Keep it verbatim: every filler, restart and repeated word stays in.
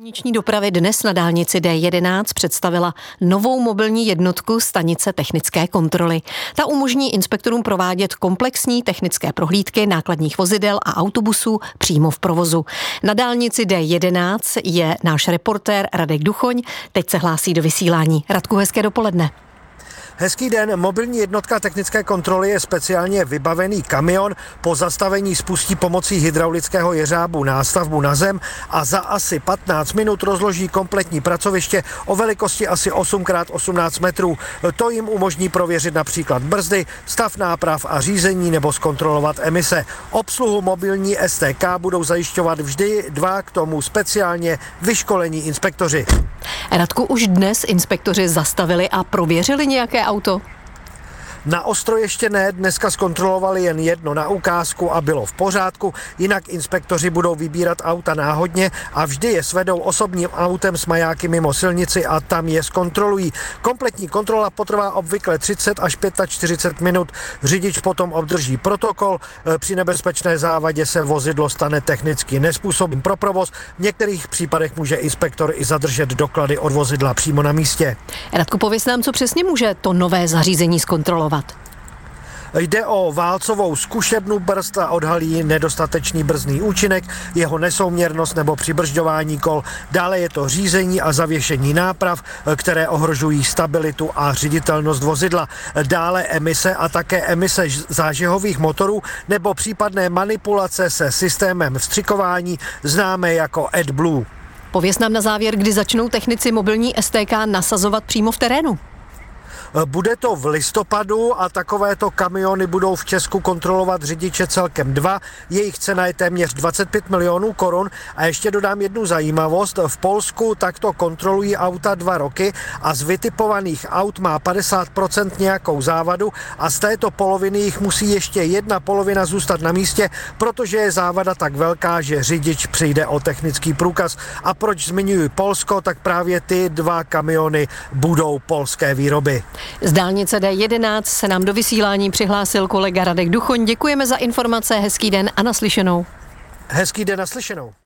Železniční dopravy dnes na dálnici D jedenáct představila novou mobilní jednotku stanice technické kontroly. Ta umožní inspektorům provádět komplexní technické prohlídky nákladních vozidel a autobusů přímo v provozu. Na dálnici D jedenáct je náš reportér Radek Duchoň. Teď se hlásí do vysílání. Radku, hezké dopoledne. Hezký den, mobilní jednotka technické kontroly je speciálně vybavený kamion. Po zastavení spustí pomocí hydraulického jeřábu nástavbu na zem a za asi patnáct minut rozloží kompletní pracoviště o velikosti asi osm krát osmnáct metrů. To jim umožní prověřit například brzdy, stav náprav a řízení nebo zkontrolovat emise. Obsluhu mobilní S T K budou zajišťovat vždy dva k tomu speciálně vyškolení inspektoři. Radku, už dnes inspektoři zastavili a prověřili nějaké auto? Na ostro ještě ne, dneska zkontrolovali jen jedno na ukázku a bylo v pořádku, jinak inspektoři budou vybírat auta náhodně a vždy je svedou osobním autem s majáky mimo silnici a tam je zkontrolují. Kompletní kontrola potrvá obvykle třicet až čtyřicet pět minut, řidič potom obdrží protokol, při nebezpečné závadě se vozidlo stane technicky nezpůsobným pro provoz, v některých případech může inspektor i zadržet doklady od vozidla přímo na místě. Radku, pověz nám, co přesně může to nové zařízení zkontrolovat. Jde o válcovou zkušebnu brzd a odhalí nedostatečný brzdný účinek, jeho nesouměrnost nebo přibržďování kol. Dále je to řízení a zavěšení náprav, které ohrožují stabilitu a řiditelnost vozidla. Dále emise a také emise zážehových motorů nebo případné manipulace se systémem vstřikování, známé jako AdBlue. Pověz nám na závěr, kdy začnou technici mobilní S T K nasazovat přímo v terénu. Bude to v listopadu a takovéto kamiony budou v Česku kontrolovat řidiče celkem dva. Jejich cena je téměř dvacet pět milionů korun a ještě dodám jednu zajímavost. V Polsku takto kontrolují auta dva roky a z vytipovaných aut má padesát procent nějakou závadu a z této poloviny jich musí ještě jedna polovina zůstat na místě, protože je závada tak velká, že řidič přijde o technický průkaz. A proč zmiňuji Polsko, tak právě ty dva kamiony budou polské výroby. Z dálnice D jedenáct se nám do vysílání přihlásil kolega Radek Duchoň. Děkujeme za informace, hezký den a naslyšenou. Hezký den, naslyšenou.